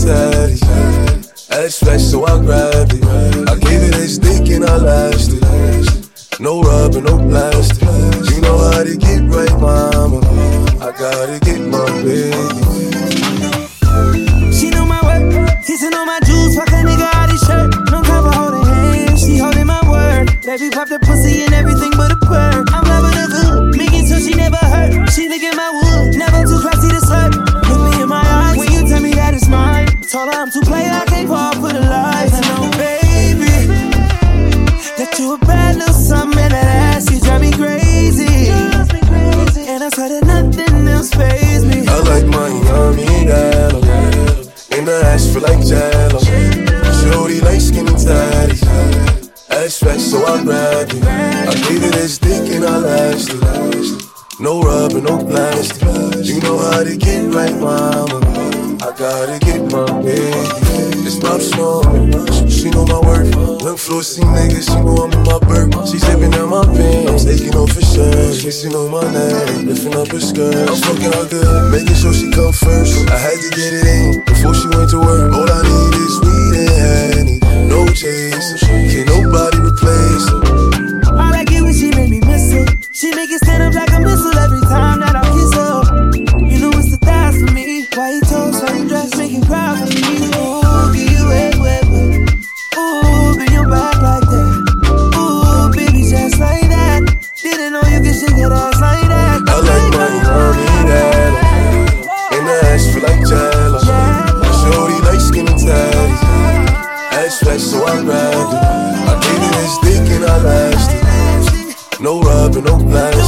tatties. Ass fat, so I grabbed it. I gave it a stick and I lasted. No rubber, no plastic. You know how to get right, mama. I gotta get my baby. She know my work, kissing on my juice, fuck a nigga out his shirt. No cover holding hands, she holding my word. Baby pop the pussy and everything but a purr. I'm loving her good, making sure she never hurt. She licking my wood, never too classy to slurp. Look me in my eyes when you tell me that it's mine. Told her I'm too play, I can't fall for the lies. I know, baby, that you a bad little something, and that ass, you drive me crazy. And I swear that nothing else fazes me. I like my yummy gallo, and the ass feel like jello. Shorty light skin and tatties. Ass fat, so I grabbed it. I gave it a stick and I lasted. No rubber, no plastic. You know how to get right, mama. I gotta get my baby. It's Pop Smoke, she know my work. Look flossy niggas, she know I'm in my burp. She zipping down my pants, taking off her shirt. Kissing on my neck, lifting up her skirt. I'm fucking her good, making sure she come first. I had to get it in before she went to work. All I need is weed and honey, no chase. Can't nobody replace her. I like it when she make me miss her. She make it stand up like a missile every time that I kiss her. You know it's the thighs for me. White toes, same dress, make it cry for me. Ooh, get you wet, wet, wet. Ooh, bring your back like that. Ooh, baby, just like that. Didn't know you could shake that ass like that. I like my mommy that, and the ass feel like jello. Shorty light skin and tatties. Ass fat, so I grabbed it. I gave it a stick and I lasted. No rubber, no plastic.